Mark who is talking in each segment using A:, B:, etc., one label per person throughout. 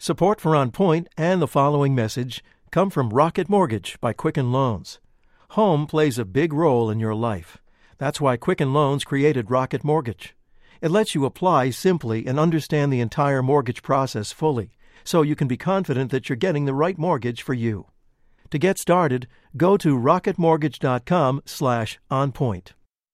A: Support for On Point and the following message come from Rocket Mortgage by Quicken Loans. Home plays a big role in your life. That's why Quicken Loans created Rocket Mortgage. It lets you apply simply and understand the entire mortgage process fully, so you can be confident that you're getting the right mortgage for you. To get started, go to rocketmortgage.com/onpoint.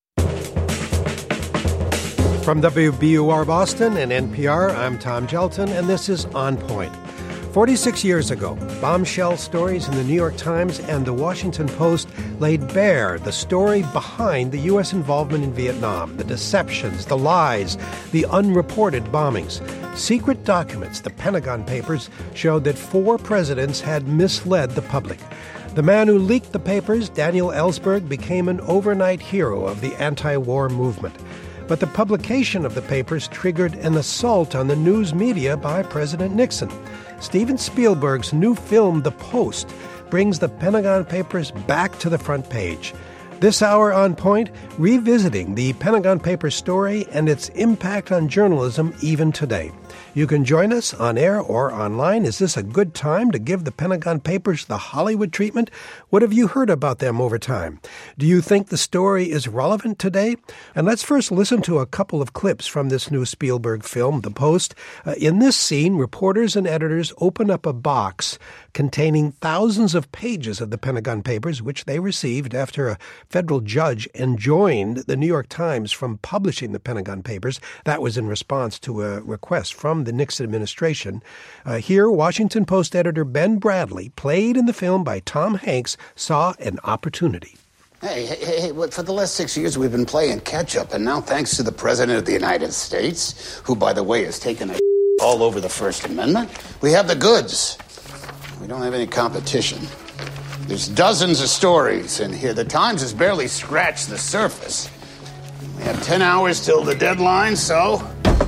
B: From WBUR Boston and NPR, I'm Tom Gelton, and this is On Point. 46 years ago, bombshell stories in the New York Times and the Washington Post laid bare the story behind the U.S. involvement in Vietnam, the deceptions, the lies, the unreported bombings. Secret documents, the Pentagon Papers, showed that 4 presidents had misled the public. The man who leaked the papers, Daniel Ellsberg, became an overnight hero of the anti-war movement. But the publication of the papers triggered an assault on the news media by President Nixon. Steven Spielberg's new film, The Post, brings the Pentagon Papers back to the front page. This hour on Point, revisiting the Pentagon Papers story and its impact on journalism even today. You can join us on air or online. Is this a good time to give the Pentagon Papers the Hollywood treatment? What have you heard about them over time? Do you think the story is relevant today? And let's first listen to a couple of clips from this new Spielberg film, The Post. In this scene, reporters and editors open up a box containing thousands of pages of the Pentagon Papers, which they received after a federal judge enjoined the New York Times from publishing the Pentagon Papers. That was in response to a request from the Nixon administration. Here, Washington Post editor Ben Bradley, played in the film by Tom Hanks, saw an opportunity.
C: Hey, for the last 6 years we've been playing catch-up, and now thanks to the President of the United States, who, by the way, has taken a all over the First Amendment, we have the goods. We don't have any competition. There's dozens of stories in here. The Times has barely scratched the surface. We have 10 hours till the deadline, so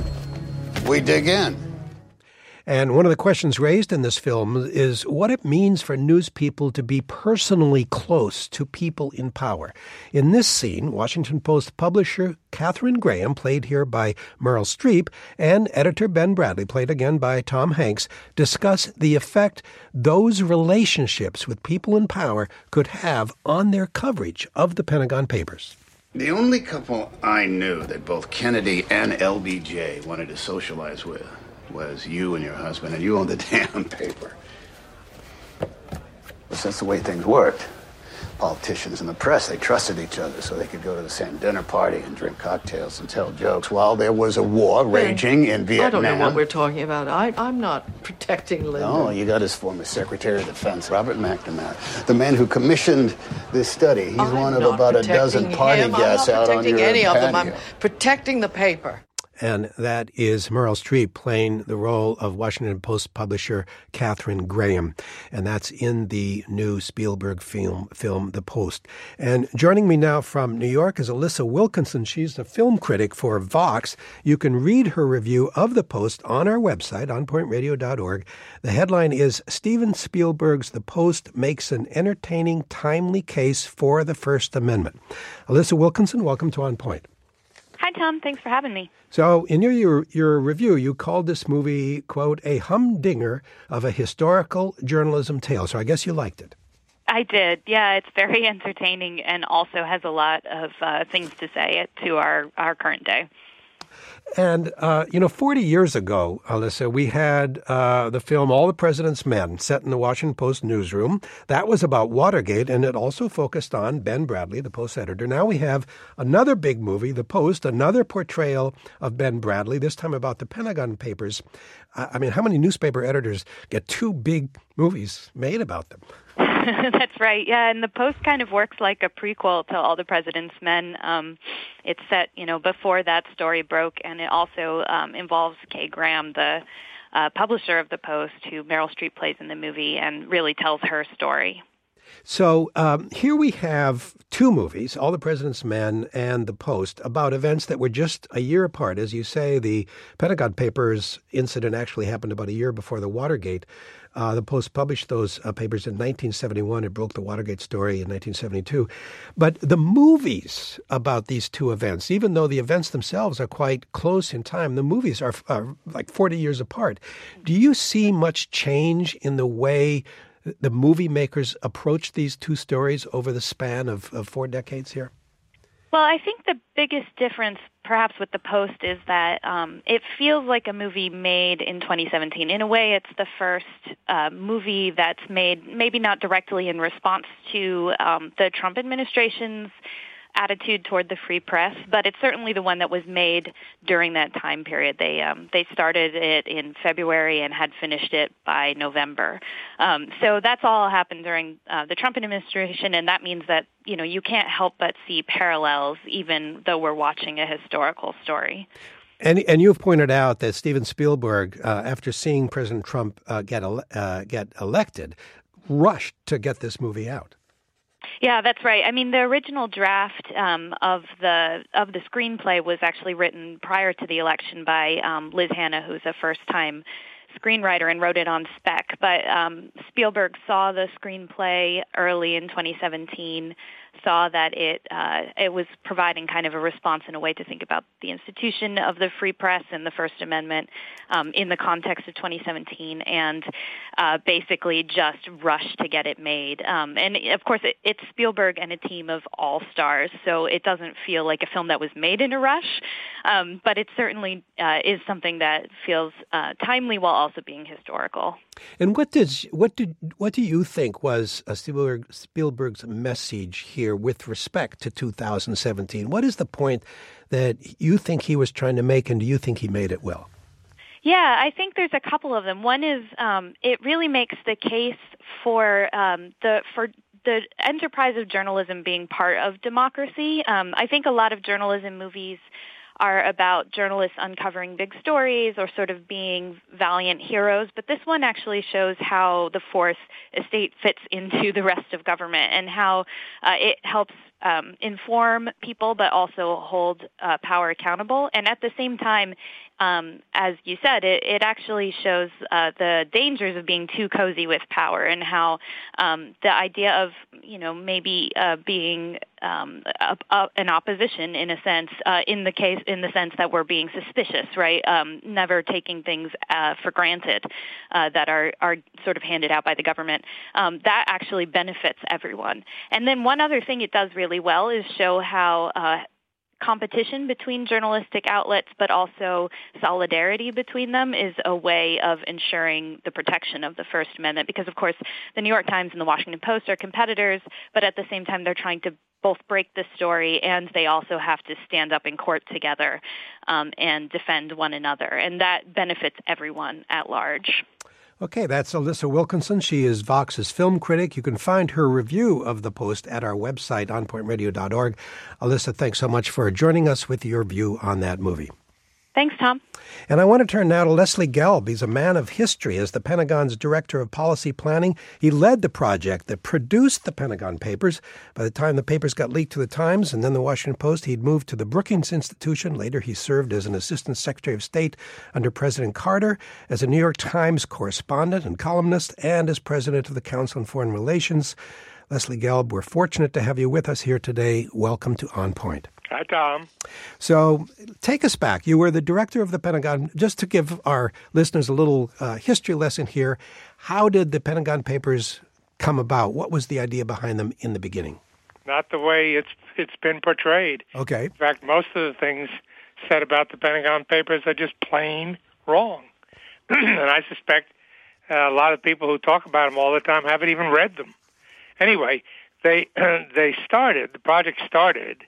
C: we dig in.
B: And one of the questions raised in this film is what it means for news people to be personally close to people in power. In this scene, Washington Post publisher Katharine Graham, played here by Meryl Streep, and editor Ben Bradley, played again by Tom Hanks, discuss the effect those relationships with people in power could have on their coverage of the Pentagon Papers.
C: The only couple I knew that both Kennedy and LBJ wanted to socialize with was you and your husband, and you owned the damn paper. But that's the way things worked. Politicians and the press, they trusted each other so they could go to the same dinner party and drink cocktails and tell jokes while there was a war raging in Vietnam.
D: I don't know what we're talking about. I'm not protecting Lyndon.
C: No, you got his former Secretary of Defense, Robert McNamara, the man who commissioned this study. He's one of about a dozen party guests out on your patio. I'm not protecting any of them.
D: I'm protecting the paper.
B: And that is Meryl Streep playing the role of Washington Post publisher Katharine Graham. And that's in the new Spielberg film, The Post. And joining me now from New York is Alyssa Wilkinson. She's a film critic for Vox. You can read her review of The Post on our website, onpointradio.org. The headline is, Steven Spielberg's The Post makes an entertaining, timely case for the First Amendment. Alyssa Wilkinson, welcome to On Point.
E: Hi, Tom. Thanks for having me.
B: So in your review, you called this movie, quote, a humdinger of a historical journalism tale. So I guess you liked it.
E: I did. Yeah, it's very entertaining and also has a lot of things to say to our current day.
B: And, 40 years ago, Alyssa, we had the film All the President's Men set in the Washington Post newsroom. That was about Watergate, and it also focused on Ben Bradley, the Post editor. Now we have another big movie, The Post, another portrayal of Ben Bradley, this time about the Pentagon Papers. I mean, how many newspaper editors get 2 big movies made about them?
E: That's right. Yeah, and The Post kind of works like a prequel to All the President's Men. It's set, before that story broke, and it also involves Kay Graham, the publisher of The Post, who Meryl Streep plays in the movie, and really tells her story.
B: So here we have two movies, All the President's Men and The Post, about events that were just a year apart. As you say, the Pentagon Papers incident actually happened about a year before the Watergate. The Post published those papers in 1971. It broke the Watergate story in 1972. But the movies about these two events, even though the events themselves are quite close in time, the movies are like 40 years apart. Do you see much change in the way the movie makers approach these two stories over the span of 4 decades here?
E: Well, I think the biggest difference, perhaps, with The Post is that it feels like a movie made in 2017. In a way, it's the first movie that's made, maybe not directly in response to the Trump administration's attitude toward the free press, but it's certainly the one that was made during that time period. They started it in February and had finished it by November. So that's all happened during the Trump administration, and that means that you can't help but see parallels, even though we're watching a historical story.
B: And you've pointed out that Steven Spielberg, after seeing President Trump get elected, rushed to get this movie out.
E: Yeah, that's right. I mean, the original draft of the screenplay was actually written prior to the election by Liz Hanna, who's a first-time screenwriter, and wrote it on spec. But Spielberg saw the screenplay early in 2017, saw that it was providing kind of a response in a way to think about the institution of the free press and the First Amendment in the context of 2017, and basically just rushed to get it made. And of course, it's Spielberg and a team of all-stars, so it doesn't feel like a film that was made in a rush, but it certainly is something that feels timely while also being historical.
B: And what do you think was Spielberg's message here with respect to 2017? What is the point that you think he was trying to make, and do you think he made it well?
E: Yeah, I think there's a couple of them. One is it really makes the case for the enterprise of journalism being part of democracy. I think a lot of journalism movies are about journalists uncovering big stories or sort of being valiant heroes, but this one actually shows how the fourth estate fits into the rest of government and how it helps inform people but also hold power accountable. And at the same time, as you said, it actually shows the dangers of being too cozy with power and how the idea of, maybe being an opposition in a sense, in the sense that we're being suspicious, right? Never taking things for granted that are sort of handed out by the government. That actually benefits everyone. And then one other thing it does really well is show how competition between journalistic outlets, but also solidarity between them is a way of ensuring the protection of the First Amendment. Because, of course, the New York Times and the Washington Post are competitors, but at the same time, they're trying to both break the story, and they also have to stand up in court together and defend one another. And that benefits everyone at large.
B: Okay, that's Alyssa Wilkinson. She is Vox's film critic. You can find her review of The Post at our website, onpointradio.org. Alyssa, thanks so much for joining us with your view on that movie.
E: Thanks, Tom.
B: And I want to turn now to Leslie Gelb. He's a man of history. As the Pentagon's Director of Policy Planning, he led the project that produced the Pentagon Papers. By the time the papers got leaked to the Times and then the Washington Post, he'd moved to the Brookings Institution. Later, he served as an Assistant Secretary of State under President Carter, as a New York Times correspondent and columnist, and as President of the Council on Foreign Relations. Leslie Gelb, we're fortunate to have you with us here today. Welcome to On Point.
F: Hi, Tom.
B: So take us back. You were the director of the Pentagon. Just to give our listeners a little history lesson here, how did the Pentagon Papers come about? What was the idea behind them in the beginning?
F: Not the way it's been portrayed.
B: Okay.
F: In fact, most of the things said about the Pentagon Papers are just plain wrong. And I suspect a lot of people who talk about them all the time haven't even read them. Anyway, the project started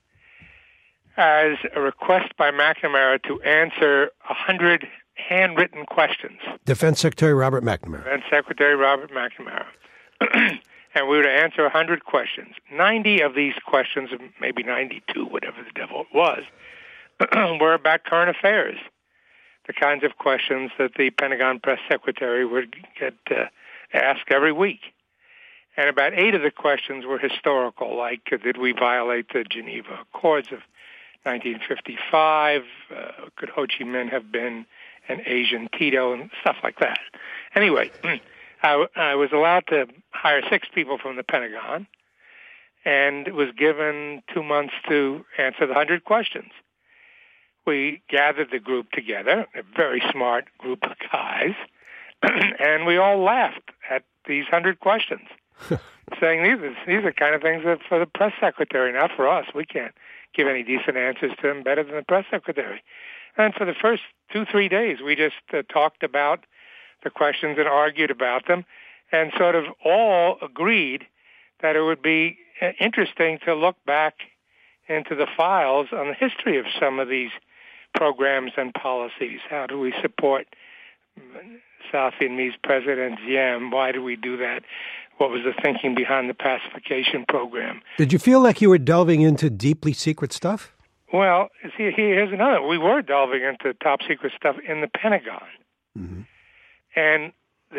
F: as a request by McNamara to answer 100 handwritten questions.
B: Defense Secretary Robert McNamara.
F: Defense Secretary Robert McNamara. And we were to answer 100 questions. 90 of these questions, maybe 92, whatever the devil it was, were about current affairs, the kinds of questions that the Pentagon press secretary would get asked every week. And about 8 of the questions were historical, like did we violate the Geneva Accords of 1955? Could Ho Chi Minh have been an Asian Tito, and stuff like that. Anyway, I was allowed to hire 6 people from the Pentagon, and was given 2 months to answer the 100 questions. We gathered the group together, a very smart group of guys, and we all laughed at these 100 questions, saying these are kind of things that for the press secretary, not for us. We can't give any decent answers to them better than the press secretary. And for the first 2-3 days, we just talked about the questions and argued about them, and sort of all agreed that it would be interesting to look back into the files on the history of some of these programs and policies. How do we support South Vietnamese President Diem? Why do we do that? What was the thinking behind the pacification program?
B: Did you feel like you were delving into deeply secret stuff?
F: Well, see, here's another. We were delving into top secret stuff in the Pentagon. Mm-hmm. And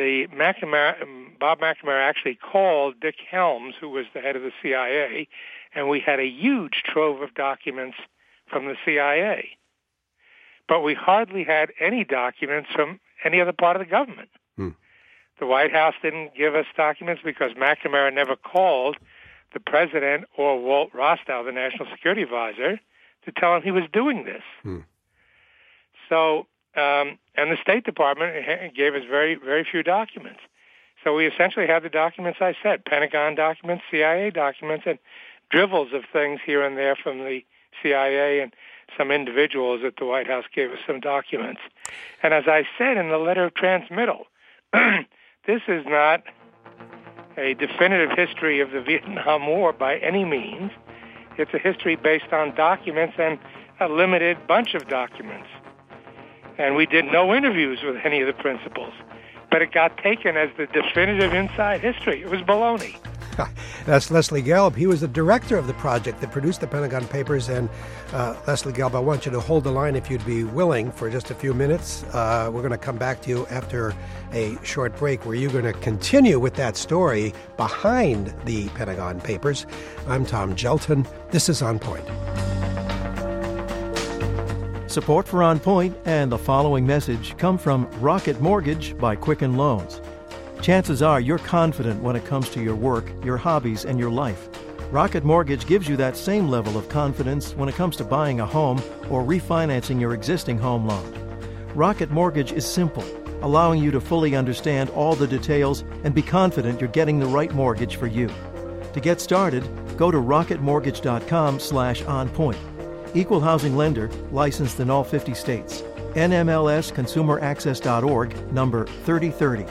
F: Bob McNamara actually called Dick Helms, who was the head of the CIA, and we had a huge trove of documents from the CIA. But we hardly had any documents from any other part of the government. The White House didn't give us documents because McNamara never called the president or Walt Rostow, the national security advisor, to tell him he was doing this. So, and the State Department gave us very, very few documents. So we essentially had the documents I said, Pentagon documents, CIA documents, and dribbles of things here and there from the CIA, and some individuals at the White House gave us some documents. And as I said in the letter of transmittal, this is not a definitive history of the Vietnam War by any means. It's a history based on documents and a limited bunch of documents. And we did no interviews with any of the principals, but it got taken as the definitive inside history. It was baloney.
B: That's Leslie Gelb. He was the director of the project that produced the Pentagon Papers. And Leslie Gelb, I want you to hold the line if you'd be willing for just a few minutes. We're going to come back to you after a short break where you're going to continue with that story behind the Pentagon Papers. I'm Tom Gjelten. This is On Point.
A: Support for On Point and the following message come from Rocket Mortgage by Quicken Loans. Chances are you're confident when it comes to your work, your hobbies, and your life. Rocket Mortgage gives you that same level of confidence when it comes to buying a home or refinancing your existing home loan. Rocket Mortgage is simple, allowing you to fully understand all the details and be confident you're getting the right mortgage for you. To get started, go to rocketmortgage.com/onpoint. Equal housing lender, licensed in all 50 states. NMLS-ConsumerAccess.org, number 3030.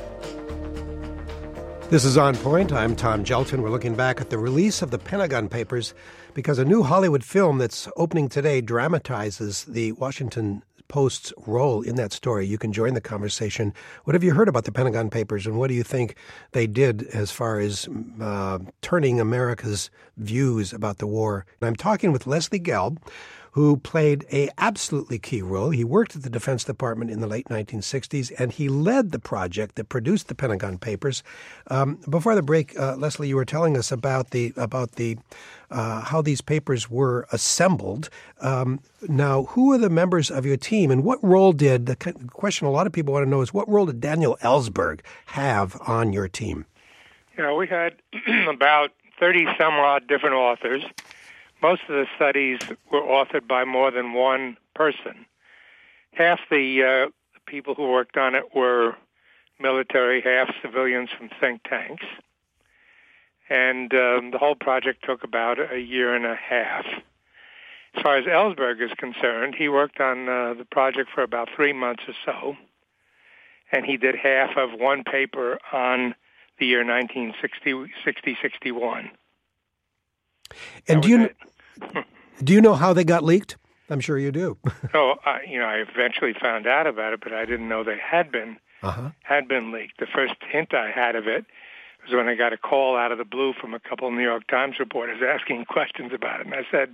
B: This is On Point. I'm Tom Gjelten. We're looking back at the release of the Pentagon Papers because a new Hollywood film that's opening today dramatizes the Washington Post's role in that story. You can join the conversation. What have you heard about the Pentagon Papers, and what do you think they did as far as turning America's views about the war? And I'm talking with Leslie Gelb, who played a absolutely key role. He worked at the Defense Department in the late 1960s, and he led the project that produced the Pentagon Papers. Before the break, Leslie, you were telling us about how these papers were assembled. Now, who are the members of your team, and what role did the question a lot of people want to know is what role did Daniel Ellsberg have on your team?
F: We had about 30 some odd different authors. Most of the studies were authored by more than one person. Half the people who worked on it were military, half civilians from think tanks. And the whole project took about a year and a half. As far as Ellsberg is concerned, he worked on the project for about 3 months or so, and he did half of one paper on the year 1960-61.
B: And do you know how they got leaked? I'm sure you do.
F: I eventually found out about it, but I didn't know they had been leaked. The first hint I had of it was when I got a call out of the blue from a couple of New York Times reporters asking questions about it, and I said,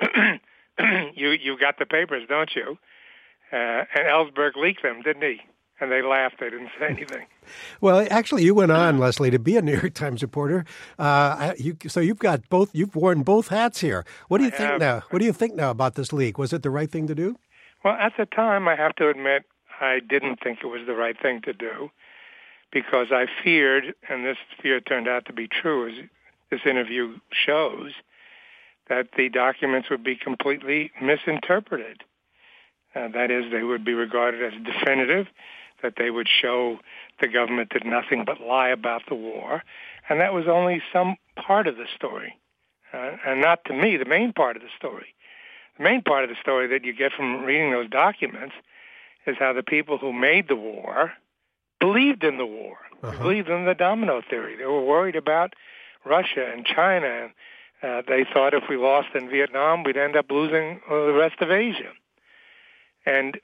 F: "You got the papers, don't you?" And Ellsberg leaked them, didn't he? And they laughed. They didn't say anything.
B: Well, actually, you went on, Leslie, to be a New York Times reporter. So you've got both. You've worn both hats here. What do you think now? What do you think now about this leak? Was it the right thing to do?
F: Well, at the time, I have to admit, I didn't think it was the right thing to do, because I feared, and this fear turned out to be true, as this interview shows, that the documents would be completely misinterpreted. That is, they would be regarded as definitive, that they would show the government did nothing but lie about the war, and that was only some part of the story, and not, to me, the main part of the story. The main part of the story that you get from reading those documents is how the people who made the war believed in the war, believed in the domino theory. They were worried about Russia and China. They thought if we lost in Vietnam, we'd end up losing the rest of Asia. And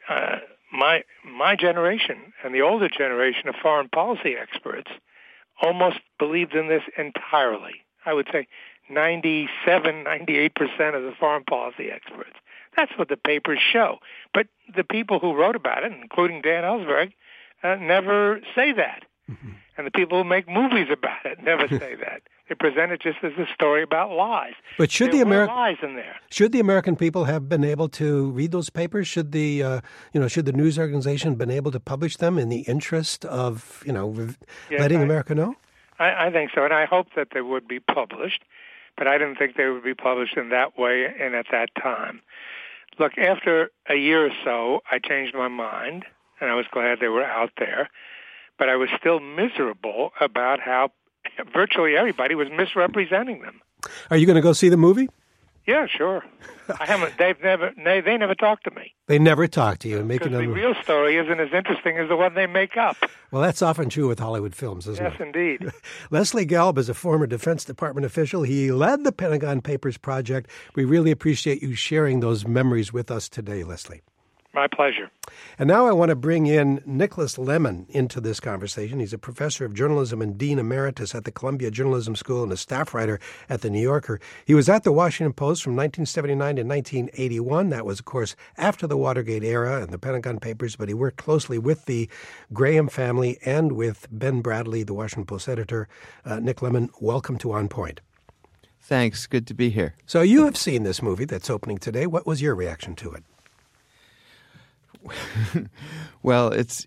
F: my generation and the older generation of foreign policy experts almost believed in this entirely. I would say 97, 98% of the foreign policy experts. That's what the papers show. But the people who wrote about it, including Dan Ellsberg, never say that. Mm-hmm. And the people who make movies about it never say that. They present it just as a story about lies.
B: But should
F: there were lies in there?
B: Should the American people have been able to read those papers? Should the should the news organization have been able to publish them in the interest of letting America know?
F: I think so, and I hope that they would be published. But I didn't think they would be published in that way and at that time. Look, after a year or so, I changed my mind, and I was glad they were out there. But I was still miserable about how virtually everybody was misrepresenting them.
B: Are you going to go see the movie?
F: Yeah, sure. I haven't. They never talked to me.
B: They never talked to you.
F: Because the real story isn't as interesting as the one they make up.
B: Well, that's often true with Hollywood films, isn't it?
F: Yes, indeed.
B: Leslie Gelb is a former Defense Department official. He led the Pentagon Papers project. We really appreciate you sharing those memories with us today, Leslie.
F: My pleasure.
B: And now I want to bring in Nicholas Lemon into this conversation. He's a professor of journalism and dean emeritus at the Columbia Journalism School and a staff writer at The New Yorker. He was at the Washington Post from 1979 to 1981. That was, of course, after the Watergate era and the Pentagon Papers, but he worked closely with the Graham family and with Ben Bradley, the Washington Post editor. Nick Lemon, welcome to On Point.
G: Thanks. Good to be here.
B: So you have seen this movie that's opening today. What was your reaction to it?
G: Well, it's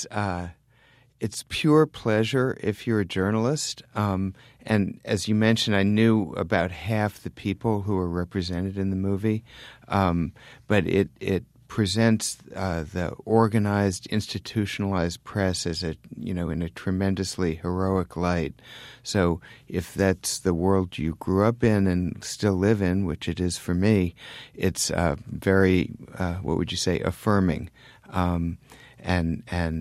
G: pure pleasure if you're a journalist. And as you mentioned, I knew about half the people who were represented in the movie. But it presents the organized, institutionalized press as in a tremendously heroic light. So if that's the world you grew up in and still live in, which it is for me, it's very, what would you say, affirming, and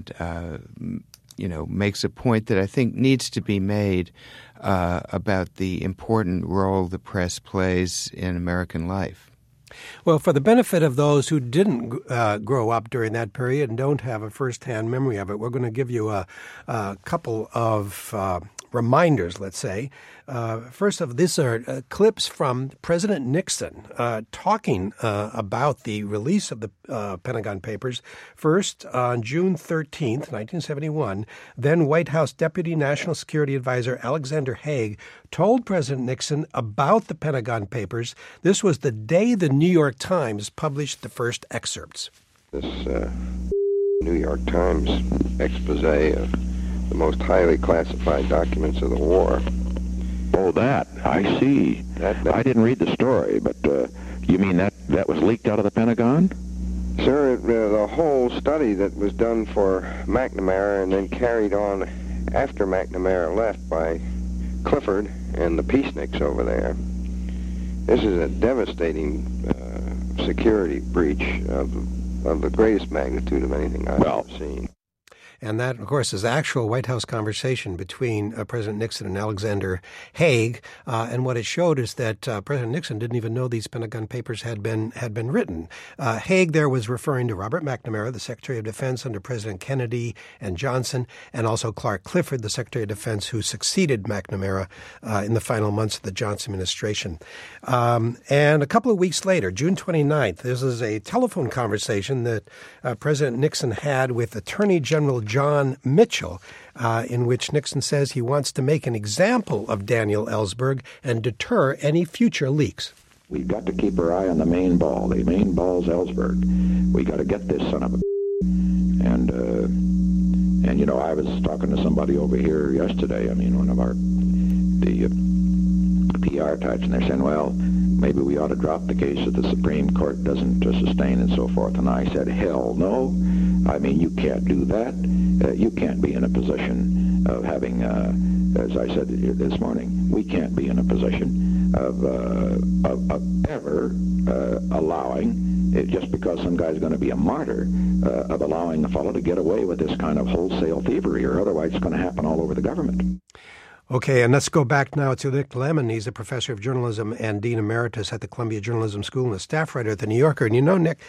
G: makes a point that I think needs to be made about the important role the press plays in American life.
B: Well, for the benefit of those who didn't grow up during that period and don't have a firsthand memory of it, we're going to give you a couple of reminders, let's say. First of these are clips from President Nixon talking about the release of the Pentagon Papers. First, on June 13th, 1971, then White House Deputy National Security Advisor Alexander Haig told President Nixon about the Pentagon Papers. This was the day the New York Times published the first excerpts.
H: This New York Times expose of the most highly classified documents of the war.
I: Oh, that. I see. I didn't read the story, but you mean that was leaked out of the Pentagon?
H: Sir, the whole study that was done for McNamara and then carried on after McNamara left by Clifford and the peaceniks over there. This is a devastating security breach of the greatest magnitude of anything I've ever seen.
B: And that, of course, is the actual White House conversation between President Nixon and Alexander Haig. And what it showed is that President Nixon didn't even know these Pentagon Papers had been written. Haig there was referring to Robert McNamara, the Secretary of Defense under President Kennedy and Johnson, and also Clark Clifford, the Secretary of Defense who succeeded McNamara in the final months of the Johnson administration. And a couple of weeks later, June 29th, this is a telephone conversation that President Nixon had with Attorney General John Mitchell, in which Nixon says he wants to make an example of Daniel Ellsberg and deter any future leaks.
I: We've got to keep our eye on the main ball. The main ball's Ellsberg. We got to get this son of a... And you know, I was talking to somebody over here yesterday, one of the PR types, and they're saying, well, maybe we ought to drop the case if the Supreme Court doesn't sustain and so forth. And I said, hell no. You can't do that. You can't be in a position of having, as I said this morning, we can't be in a position of ever allowing, just because some guy's going to be a martyr, of allowing a fellow to get away with this kind of wholesale thievery, or otherwise it's going to happen all over the government.
B: Okay, and let's go back now to Nick Lemon. He's a professor of journalism and dean emeritus at the Columbia Journalism School and a staff writer at The New Yorker. And you know, Nick,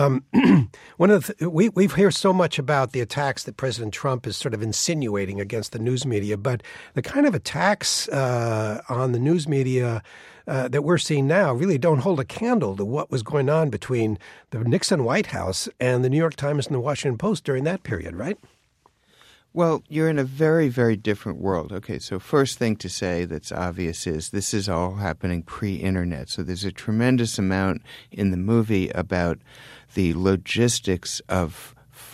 B: we've heard so much about the attacks that President Trump is sort of insinuating against the news media, but the kind of attacks on the news media that we're seeing now really don't hold a candle to what was going on between the Nixon White House and the New York Times and the Washington Post during that period, right?
G: Well, you're in a very, very different world. Okay, so first thing to say that's obvious is this is all happening pre-internet. So there's a tremendous amount in the movie about the logistics of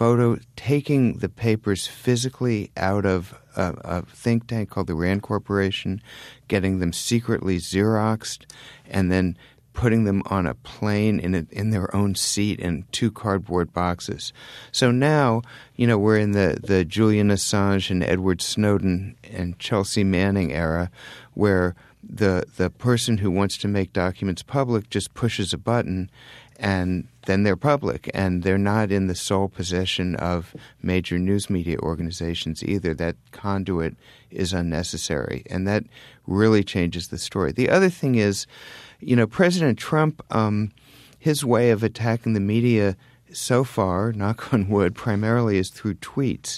G: taking the papers physically out of a think tank called the Rand Corporation, getting them secretly Xeroxed, and then putting them on a plane in their own seat in 2 cardboard boxes. So now, we're in the Julian Assange and Edward Snowden and Chelsea Manning era, where the person who wants to make documents public just pushes a button and then they're public, and they're not in the sole possession of major news media organizations either. That conduit is unnecessary, and that really changes the story. The other thing is, President Trump, his way of attacking the media so far, knock on wood, primarily is through tweets.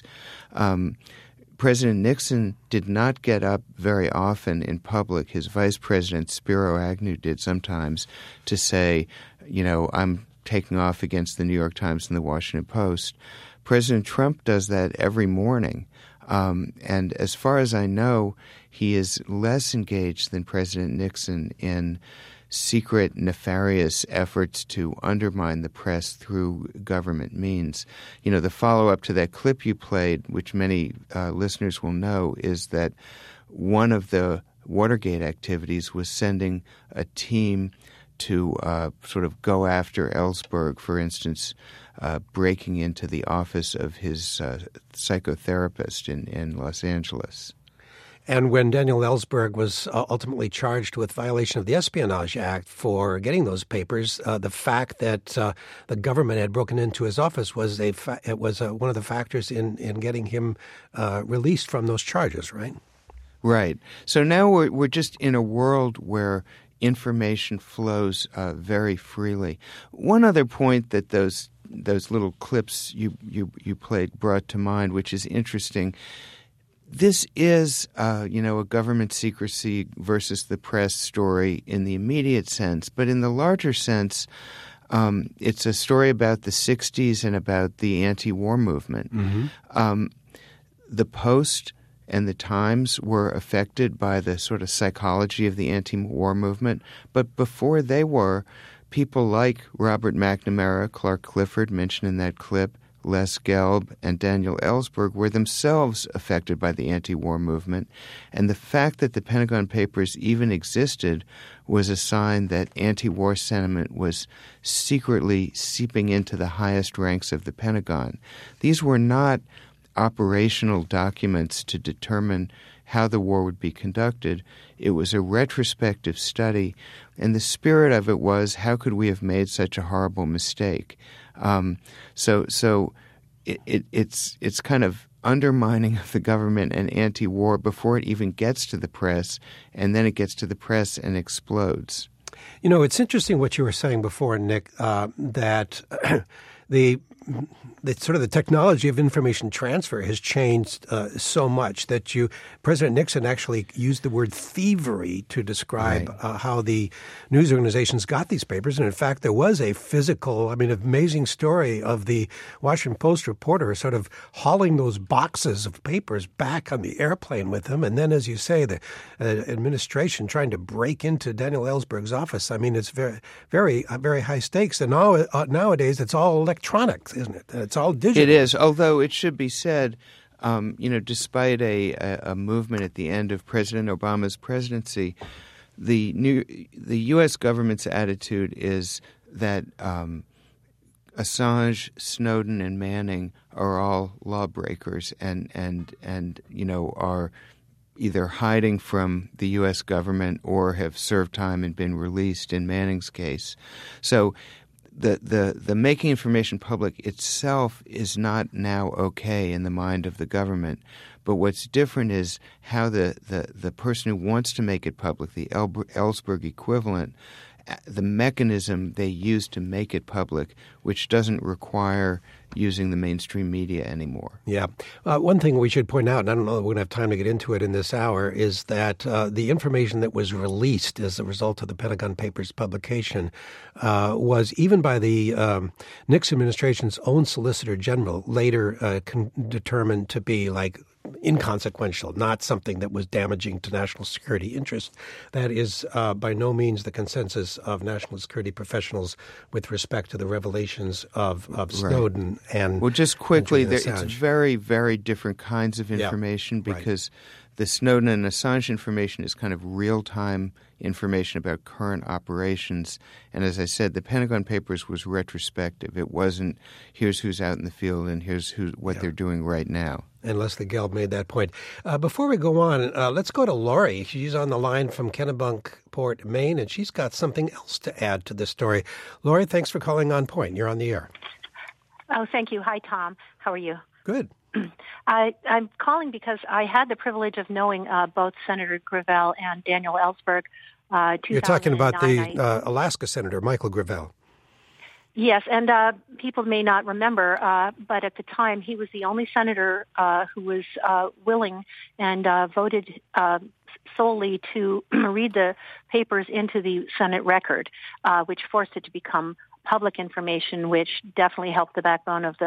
G: President Nixon did not get up very often in public. His vice president, Spiro Agnew, did sometimes to say, I'm taking off against the New York Times and the Washington Post. President Trump does that every morning. And as far as I know, he is less engaged than President Nixon in secret, nefarious efforts to undermine the press through government means. The follow-up to that clip you played, which many listeners will know, is that one of the Watergate activities was sending a team to sort of go after Ellsberg, for instance, breaking into the office of his psychotherapist in Los Angeles.
B: And when Daniel Ellsberg was ultimately charged with violation of the Espionage Act for getting those papers, the fact that the government had broken into his office was one of the factors in getting him released from those charges, right?
G: Right. So now we're just in a world where information flows very freely. One other point that those little clips you played brought to mind, which is interesting. This is, a government secrecy versus the press story in the immediate sense. But in the larger sense, it's a story about the 60s and about the anti-war movement. Mm-hmm. The Post and the Times were affected by the sort of psychology of the anti-war movement. But before they were, people like Robert McNamara, Clark Clifford, mentioned in that clip, Les Gelb, and Daniel Ellsberg were themselves affected by the anti-war movement, and the fact that the Pentagon Papers even existed was a sign that anti-war sentiment was secretly seeping into the highest ranks of the Pentagon. These were not operational documents to determine how the war would be conducted. It was a retrospective study, and the spirit of it was, how could we have made such a horrible mistake? So it's kind of undermining of the government and anti-war before it even gets to the press, and then it gets to the press and explodes.
B: You know, it's interesting what you were saying before, Nick, that the sort of the technology of information transfer has changed so much that President Nixon actually used the word thievery to describe how the news organizations got these papers. And in fact, there was a physical, amazing story of the Washington Post reporter sort of hauling those boxes of papers back on the airplane with him. And then, as you say, the administration trying to break into Daniel Ellsberg's office. It's very, very, very high stakes. And nowadays, it's all electronic, isn't it? It's all digital.
G: It is, although it should be said, despite a movement at the end of President Obama's presidency, the U.S. government's attitude is that Assange, Snowden, and Manning are all lawbreakers and are either hiding from the U.S. government or have served time and been released in Manning's case. So the making information public itself is not now okay in the mind of the government. But what's different is how the person who wants to make it public, the Ellsberg equivalent, the mechanism they use to make it public, which doesn't require using the mainstream media anymore.
B: Yeah. One thing we should point out, and I don't know that we're going to have time to get into it in this hour, is that the information that was released as a result of the Pentagon Papers publication was, even by the Nixon administration's own Solicitor General, later determined to be inconsequential, not something that was damaging to national security interests. That is by no means the consensus of national security professionals with respect to the revelations of Snowden and
G: Well, just quickly, it's very, very different kinds of information because the Snowden and Assange information is kind of real-time information about current operations. And as I said, the Pentagon Papers was retrospective. It wasn't, here's who's out in the field and here's what they're doing right now.
B: And Leslie Gelb made that point. Before we go on, let's go to Lori. She's on the line from Kennebunkport, Maine, and she's got something else to add to this story. Lori, thanks for calling On Point. You're on the air.
J: Oh, thank you. Hi, Tom. How are you?
B: Good.
J: I'm calling because I had the privilege of knowing both Senator Gravel and Daniel Ellsberg.
B: You're talking about the Alaska Senator, Michael Gravel.
J: Yes, and people may not remember, but at the time he was the only senator who was willing and voted solely to read the papers into the Senate record, which forced it to become public information, which definitely helped the backbone of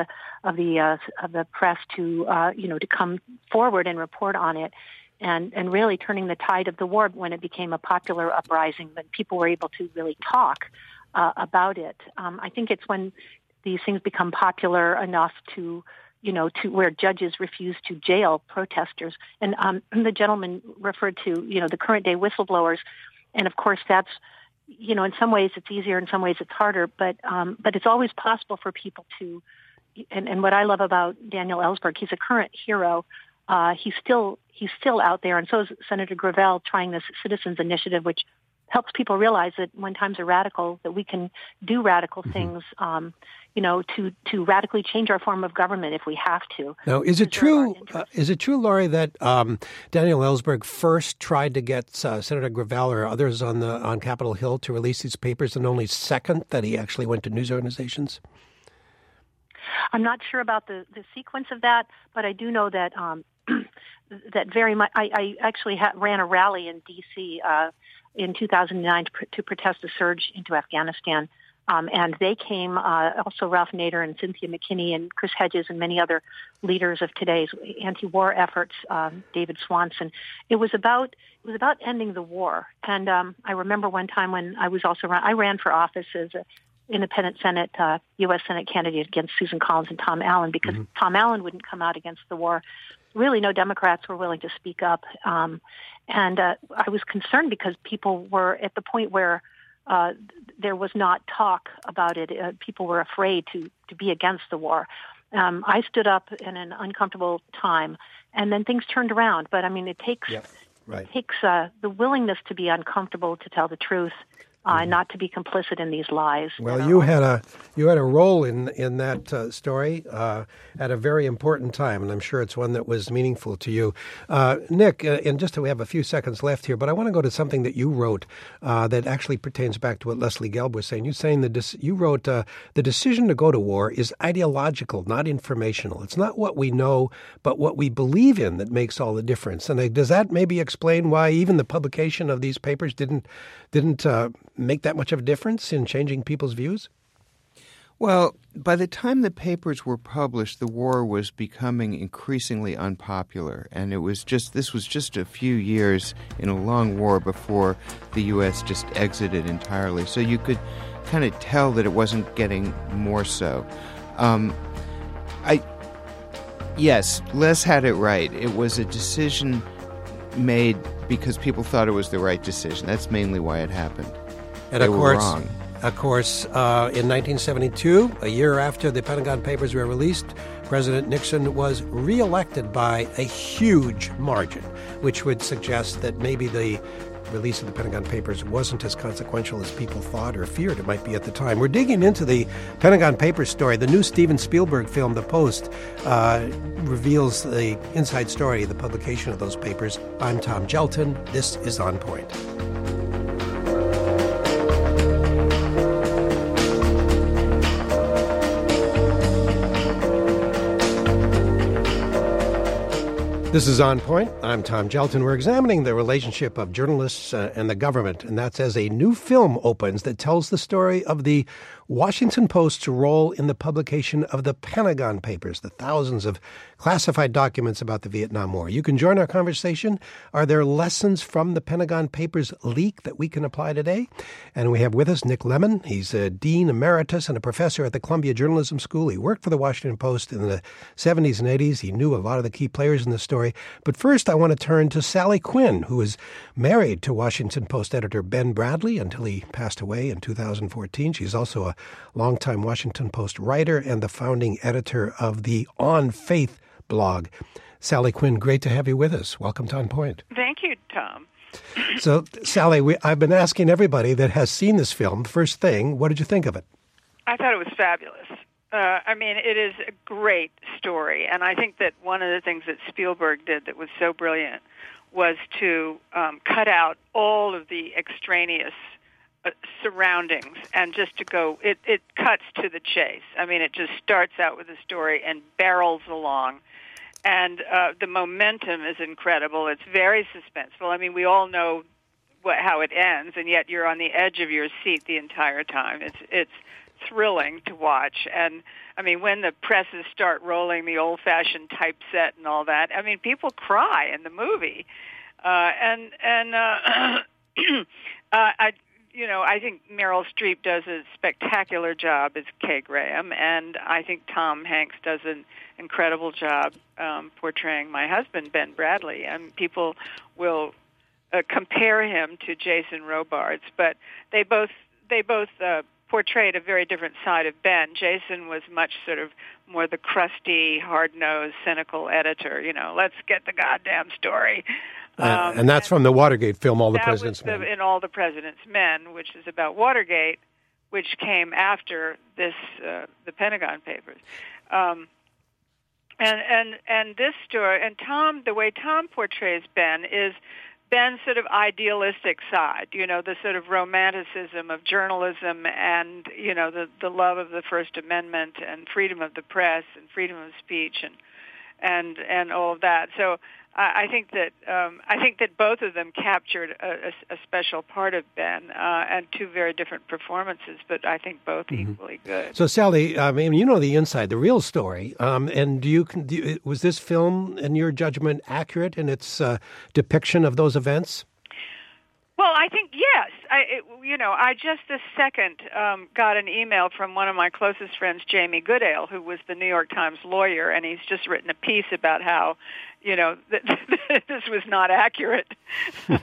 J: the press to come forward and report on it, and really turning the tide of the war when it became a popular uprising, when people were able to really talk about it. I think it's when these things become popular enough to where judges refuse to jail protesters. And the gentleman referred to, the current day whistleblowers. And of course, that's, in some ways it's easier, in some ways it's harder, but it's always possible for people to, and what I love about Daniel Ellsberg, he's a current hero. He's still out there. And so is Senator Gravel trying this citizens initiative, which helps people realize that when times are radical, that we can do radical things, to radically change our form of government if we have to.
B: Now, is it true, Laurie, that Daniel Ellsberg first tried to get Senator Gravel or others on Capitol Hill to release these papers, and only second that he actually went to news organizations?
J: I'm not sure about the sequence of that, but I do know that that very much. I actually ran a rally in D.C. In 2009 to protest the surge into Afghanistan. And they came, also Ralph Nader and Cynthia McKinney and Chris Hedges and many other leaders of today's anti-war efforts, David Swanson. It was about ending the war. And I remember one time when I ran for office as an independent Senate, U.S. Senate candidate against Susan Collins and Tom Allen, because Tom Allen wouldn't come out against the war. Really, no Democrats were willing to speak up. And I was concerned because people were at the point where there was not talk about it. People were afraid to be against the war. I stood up in an uncomfortable time, and then things turned around. But, it takes the willingness to be uncomfortable, to tell the truth, not to be complicit in these lies.
B: Well, you had a role in that story at a very important time, and I'm sure it's one that was meaningful to you. Nick, and just we have a few seconds left here, but I want to go to something that you wrote that actually pertains back to what Leslie Gelb was saying. You wrote, the decision to go to war is ideological, not informational. It's not what we know, but what we believe in that makes all the difference. And does that maybe explain why even the publication of these papers didn't make that much of a difference in changing people's views?
G: Well, by the time the papers were published, the war was becoming increasingly unpopular, and this was just a few years in a long war before the U.S. just exited entirely. So you could kind of tell that it wasn't getting more so. Yes, Les had it right. It was a decision made because people thought it was the right decision. That's mainly why it happened.
B: And of course, in 1972, a year after the Pentagon Papers were released, President Nixon was reelected by a huge margin, which would suggest that maybe the release of the Pentagon Papers wasn't as consequential as people thought or feared it might be at the time. We're digging into the Pentagon Papers story. The new Steven Spielberg film, The Post, reveals the inside story of the publication of those papers. I'm Tom Gelton. This is On Point. This is On Point. I'm Tom Gelton. We're examining the relationship of journalists and the government, and that's as a new film opens that tells the story of the Washington Post's role in the publication of the Pentagon Papers, the thousands of classified documents about the Vietnam War. You can join our conversation. Are there lessons from the Pentagon Papers leak that we can apply today? And we have with us Nick Lemon. He's a dean emeritus and a professor at the Columbia Journalism School. He worked for the Washington Post in the 70s and 80s. He knew a lot of the key players in the story. But first, I want to turn to Sally Quinn, who is married to Washington Post editor Ben Bradlee until he passed away in 2014. She's also a longtime Washington Post writer and the founding editor of the On Faith blog. Sally Quinn, great to have you with us. Welcome to On Point.
K: Thank you, Tom.
B: So, Sally, I've been asking everybody that has seen this film, first thing, what did you think of it?
K: I thought it was fabulous. It is a great story, and I think that one of the things that Spielberg did that was so brilliant was to cut out all of the extraneous surroundings and just to go, it cuts to the chase. It just starts out with a story and barrels along, and the momentum is incredible. It's very suspenseful. We all know how it ends, and yet you're on the edge of your seat the entire time. It's thrilling to watch. And when the presses start rolling, the old-fashioned typeset and all that, people cry in the movie. I think Meryl Streep does a spectacular job as Kay Graham, and I think Tom Hanks does an incredible job portraying my husband, Ben Bradlee. And people will compare him to Jason Robards, but they both portrayed a very different side of Ben. Jason was much sort of more the crusty, hard-nosed, cynical editor. Let's get the goddamn story.
B: And that's from the Watergate film, All the President's Men.
K: In All the President's Men, which is about Watergate, which came after this, the Pentagon Papers. And this story, and Tom, the way Tom portrays Ben is Ben's sort of idealistic side, the sort of romanticism of journalism and, the love of the First Amendment and freedom of the press and freedom of speech and all of that. So I think that both of them captured a special part of Ben and two very different performances, but I think both equally good.
B: So, Sally, you know the inside, the real story. And was this film, in your judgment, accurate in its depiction of those events?
K: Well, I think yes. I just this second got an email from one of my closest friends, Jamie Goodale, who was the New York Times lawyer, and he's just written a piece about how, this was not accurate.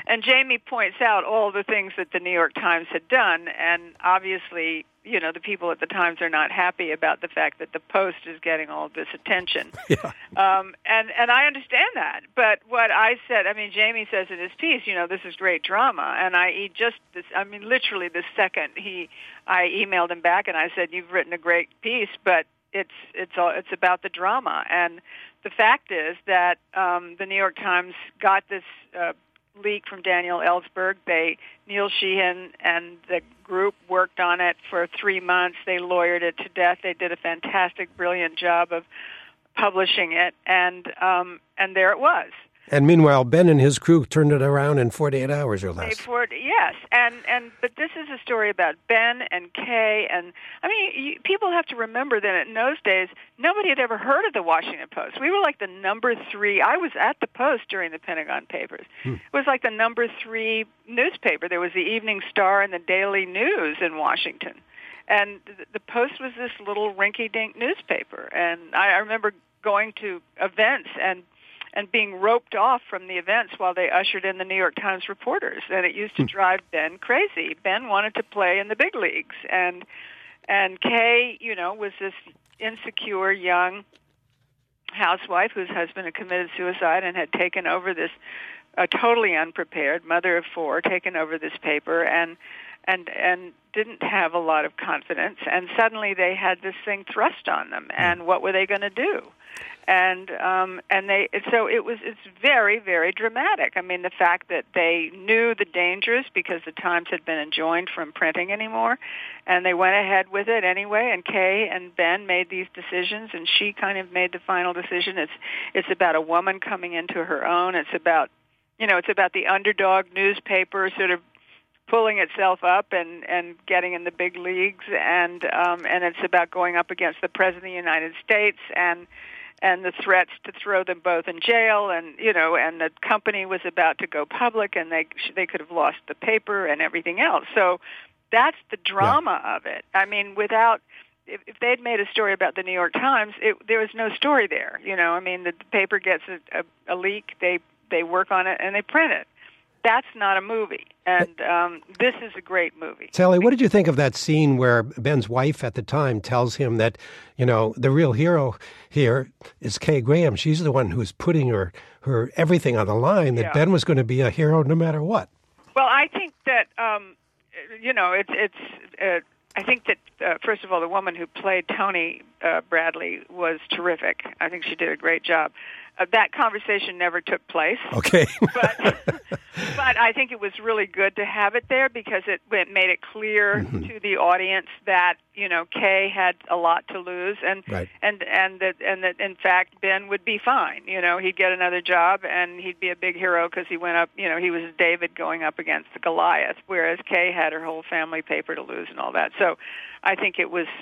K: And Jamie points out all the things that the New York Times had done, and obviously, the people at the Times are not happy about the fact that the Post is getting all this attention.
B: Yeah.
K: And I understand that. But what I said, Jamie says in his piece, this is great drama, and literally the second I emailed him back and I said, you've written a great piece, but it's about the drama. And the fact is that the New York Times got this leak from Daniel Ellsberg. Neil Sheehan and the group worked on it for 3 months. They lawyered it to death. They did a fantastic, brilliant job of publishing it, and there it was.
B: And meanwhile, Ben and his crew turned it around in 48 hours or less.
K: Yes, but this is a story about Ben and Kay, and people have to remember that in those days, nobody had ever heard of the Washington Post. We were like the number 3. I was at the Post during the Pentagon Papers. It was like the number 3 newspaper. There was the Evening Star and the Daily News in Washington. And the Post was this little rinky-dink newspaper. And I remember going to events and being roped off from the events while they ushered in the New York Times reporters. And it used to drive Ben crazy. Ben wanted to play in the big leagues. And Kay, was this insecure young housewife whose husband had committed suicide and had taken over this, totally unprepared, mother of 4, taken over this paper and didn't have a lot of confidence. And suddenly they had this thing thrust on them. And what were they going to do? It's very, very dramatic. The fact that they knew the dangers because the Times had been enjoined from printing anymore, and they went ahead with it anyway. And Kay and Ben made these decisions, and she kind of made the final decision. It's about a woman coming into her own. It's about the underdog newspaper sort of pulling itself up and getting in the big leagues, and it's about going up against the President of the United States and the threats to throw them both in jail, and the company was about to go public, and they could have lost the paper and everything else. So that's the drama of it. If they'd made a story about the New York Times, there was no story there. The paper gets a leak, they work on it, and they print it. That's not a movie, and this is a great movie.
B: Sally, what did you think of that scene where Ben's wife at the time tells him that, the real hero here is Kay Graham? She's the one who's putting her everything on the line, that Ben was going to be a hero no matter what.
K: Well, I think that, I think that, first of all, the woman who played Tony Bradley was terrific. I think she did a great job. That conversation never took place.
B: Okay.
K: But I think it was really good to have it there because it made it clear to the audience that Kay had a lot to lose, and that in fact Ben would be fine. He'd get another job and he'd be a big hero because he went up. He was David going up against the Goliath, whereas Kay had her whole family paper to lose and all that. So I think it was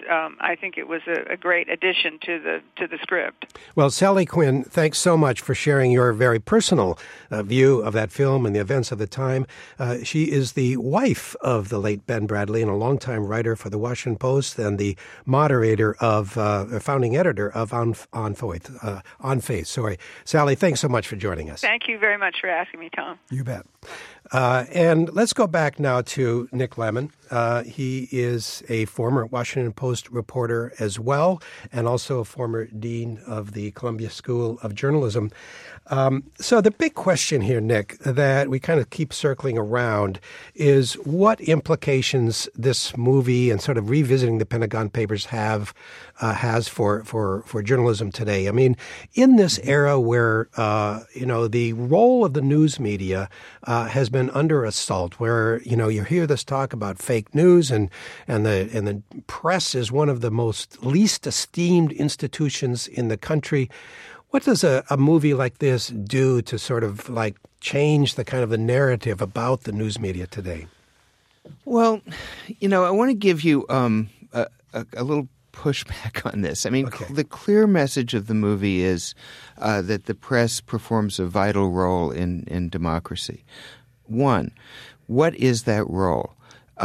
K: a great addition to the script.
B: Well, Sally Quinn, thanks so much for sharing your very personal view of that film and the events of the time. She is the wife of the late Ben Bradlee and a longtime writer for the Washington Post and the moderator founding editor of On Faith. Sorry, Sally, thanks so much for joining us.
K: Thank you very much for asking me, Tom.
B: You bet. And let's go back now to Nick Lemmon. He is a former Washington Post reporter as well, and also a former dean of the Columbia School of Journalism. So the big question here, Nick, that we kind of keep circling around is what implications this movie and sort of revisiting the Pentagon Papers has for journalism today. In this era where the role of the news media has been under assault, where you hear this talk about fake news, and the press is one of the least esteemed institutions in the country. What does a movie like this do to sort of like change the kind of the narrative about the news media today?
G: Well, I want to give you a little pushback on this. The clear message of the movie is that the press performs a vital role in democracy. One, what is that role?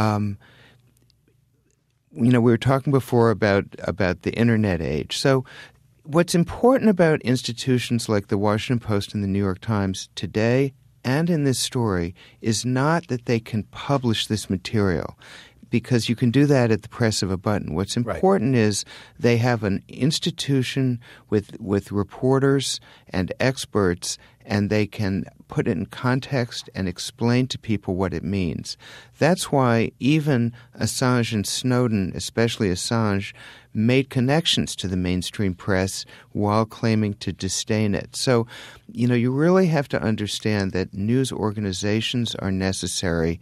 G: We were talking before about the internet age. So what's important about institutions like the Washington Post and the New York Times today and in this story is not that they can publish this material, because you can do that at the press of a button. What's important is they have an institution with reporters and experts, and they can put it in context and explain to people what it means. That's why even Assange and Snowden, especially Assange, made connections to the mainstream press while claiming to disdain it. So, you really have to understand that news organizations are necessary,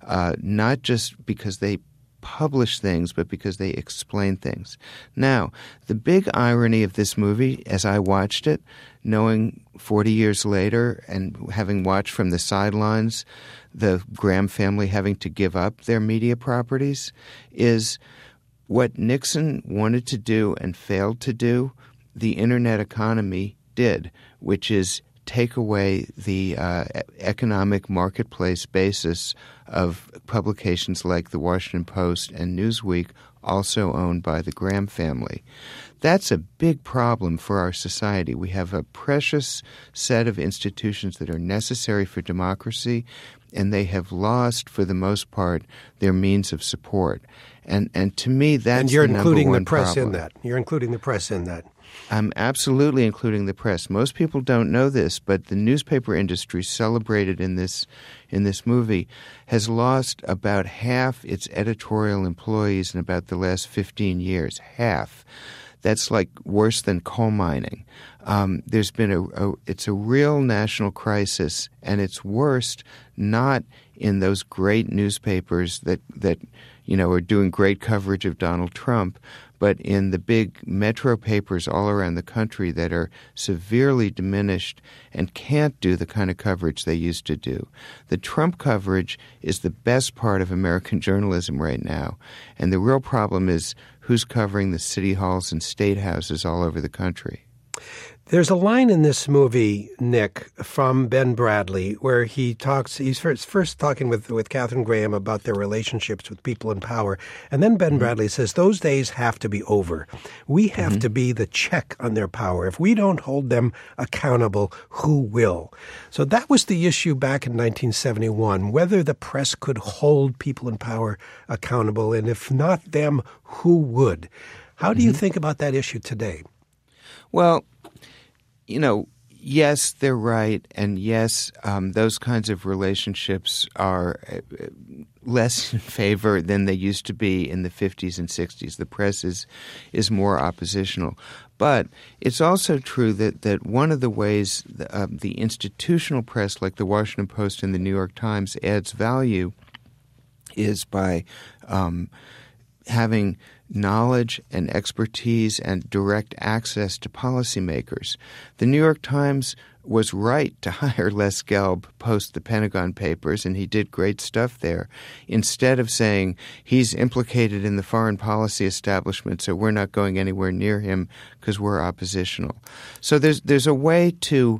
G: not just because they publish things, but because they explain things. Now, the big irony of this movie, as I watched it, knowing 40 years later and having watched from the sidelines the Graham family having to give up their media properties, is what Nixon wanted to do and failed to do, the Internet economy did, which is take away the economic marketplace basis of publications like the Washington Post and Newsweek, also owned by the Graham family. That's a big problem for our society. We have a precious set of institutions that are necessary for democracy, and they have lost, for the most part, their means of support. And to me, that's the number one problem. And you're including the press in that.
B: You're including the press in that.
G: I'm absolutely including the press. Most people don't know this, but the newspaper industry, celebrated in this movie, has lost about half its editorial employees in about the last 15 years. Half. That's like worse than coal mining. There's been it's a real national crisis, and it's worst not in those great newspapers that are doing great coverage of Donald Trump, but in the big metro papers all around the country that are severely diminished and can't do the kind of coverage they used to do. The Trump coverage is the best part of American journalism right now, and the real problem is who's covering the city halls and state houses all over the country.
B: There's a line in this movie, Nick, from Ben Bradley, where he's first talking with Katharine Graham about their relationships with people in power. And then Ben Bradley says, those days have to be over. We have to be the check on their power. If we don't hold them accountable, who will? So that was the issue back in 1971, whether the press could hold people in power accountable. And if not them, who would? How do you think about that issue today?
G: Well, yes, they're right. And yes, those kinds of relationships are less in favor than they used to be in the 50s and 60s. The press is more oppositional. But it's also true that one of the ways the institutional press, like the Washington Post and the New York Times, adds value is by having knowledge and expertise and direct access to policymakers. The New York Times was right to hire Les Gelb post the Pentagon Papers, and he did great stuff there, instead of saying he's implicated in the foreign policy establishment, so we're not going anywhere near him because we're oppositional. So there's a way to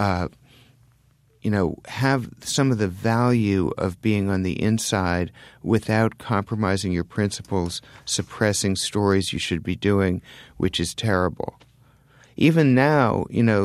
G: have some of the value of being on the inside without compromising your principles, suppressing stories you should be doing, which is terrible. Even now,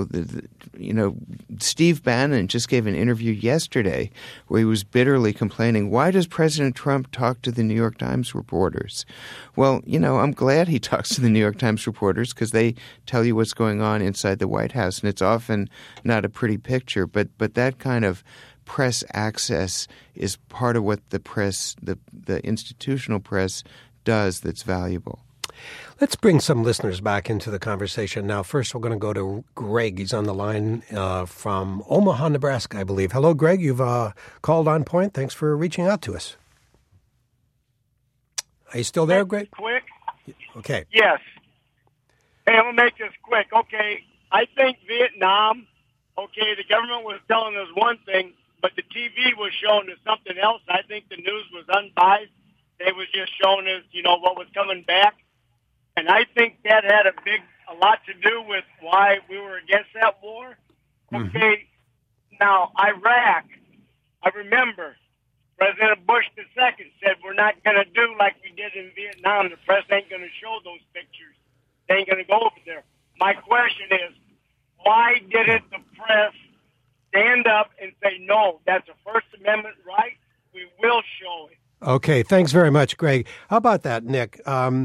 G: Steve Bannon just gave an interview yesterday where he was bitterly complaining, why does President Trump talk to the New York Times reporters? Well, I'm glad he talks to the New York Times reporters because they tell you what's going on inside the White House, and it's often not a pretty picture, but that kind of press access is part of what the press, the institutional press, does that's valuable.
B: Let's bring some listeners back into the conversation now. First, we're going to go to Greg. He's on the line from Omaha, Nebraska, I believe. Hello, Greg. You've called On Point. Thanks for reaching out to us. Are you still there, Greg?
L: Quick?
B: Okay.
L: Yes. Hey, I'm going to make this quick. Okay, I think Vietnam, the government was telling us one thing, but the TV was showing us something else. I think the news was unbiased. They was just showing us, what was coming back. And I think that had a lot to do with why we were against that war. Okay, now Iraq, I remember President Bush II said we're not going to do like we did in Vietnam. The press ain't going to show those pictures. They ain't going to go over there. My question is, why didn't the press stand up and say, no, that's a First Amendment right. We will show it.
B: Okay, thanks very much, Greg. How about that, Nick?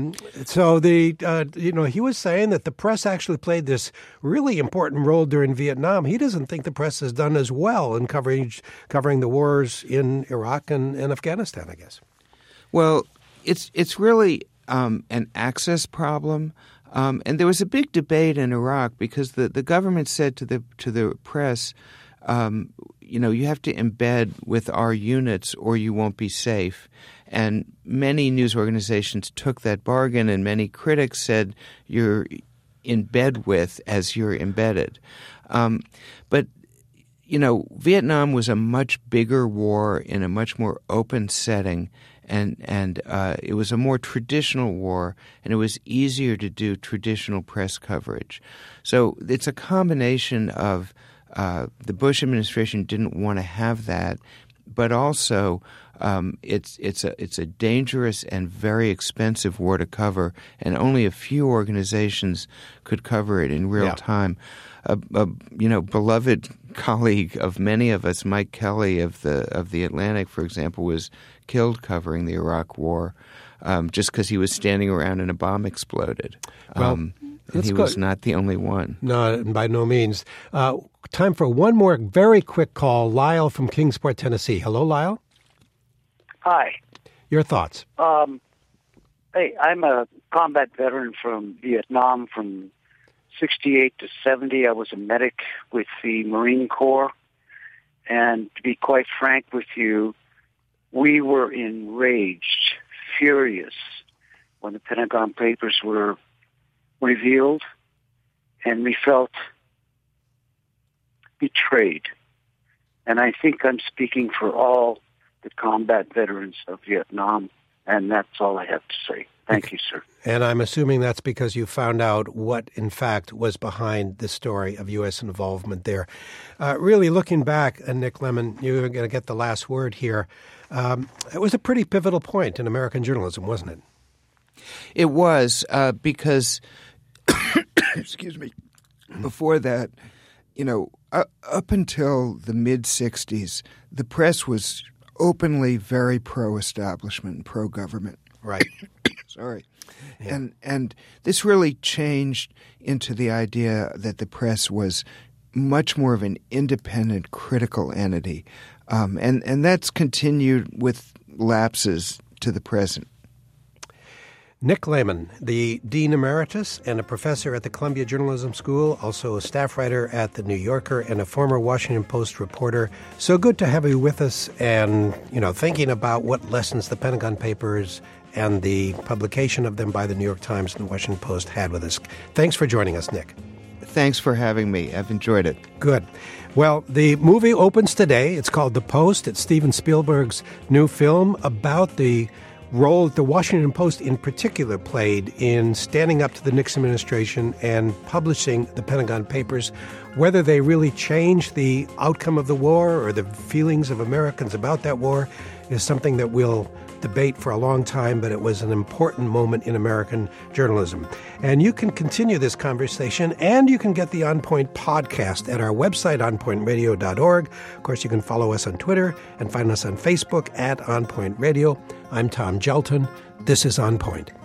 B: He was saying that the press actually played this really important role during Vietnam. He doesn't think the press has done as well in covering the wars in Iraq and Afghanistan, I guess.
G: Well, it's really an access problem. And there was a big debate in Iraq because the government said to the press, you have to embed with our units or you won't be safe. And many news organizations took that bargain, and many critics said you're in bed with as you're embedded. But Vietnam was a much bigger war in a much more open setting, and it was a more traditional war, and it was easier to do traditional press coverage. So it's a combination of the Bush administration didn't want to have that, but also it's a dangerous and very expensive war to cover, and only a few organizations could cover it in real time. A beloved colleague of many of us, Mike Kelly of the Atlantic, for example, was killed covering the Iraq War just because he was standing around and a bomb exploded. He was not the only one.
B: No, by no means. Time for one more very quick call. Lyle from Kingsport, Tennessee. Hello, Lyle.
M: Hi.
B: Your thoughts?
M: Hey, I'm a combat veteran from Vietnam from 68 to 70. I was a medic with the Marine Corps. And to be quite frank with you, we were enraged, furious when the Pentagon Papers were revealed, and we felt betrayed. And I think I'm speaking for all the combat veterans of Vietnam, and that's all I have to say. Thank you, sir.
B: And I'm assuming that's because you found out what, in fact, was behind the story of U.S. involvement there. Really looking back, Nick Lemon, you're going to get the last word here. It was a pretty pivotal point in American journalism, wasn't it?
G: It was, because, excuse me, before that, up until the mid-'60s, the press was openly very pro-establishment and pro-government.
B: Right.
G: Sorry. Yeah. And this really changed into the idea that the press was much more of an independent, critical entity. And that's continued with lapses to the present.
B: Nick Lehman, the Dean Emeritus and a professor at the Columbia Journalism School, also a staff writer at The New Yorker and a former Washington Post reporter. So good to have you with us and, thinking about what lessons the Pentagon Papers and the publication of them by The New York Times and The Washington Post had with us. Thanks for joining us, Nick.
G: Thanks for having me. I've enjoyed it.
B: Good. Well, the movie opens today. It's called The Post. It's Steven Spielberg's new film about the role that the Washington Post in particular played in standing up to the Nixon administration and publishing the Pentagon Papers. Whether they really changed the outcome of the war or the feelings of Americans about that war is something that we'll debate for a long time, but it was an important moment in American journalism. And you can continue this conversation, and you can get the On Point podcast at our website, onpointradio.org. Of course, you can follow us on Twitter and find us on Facebook at On Point Radio. I'm Tom Gelton. This is On Point.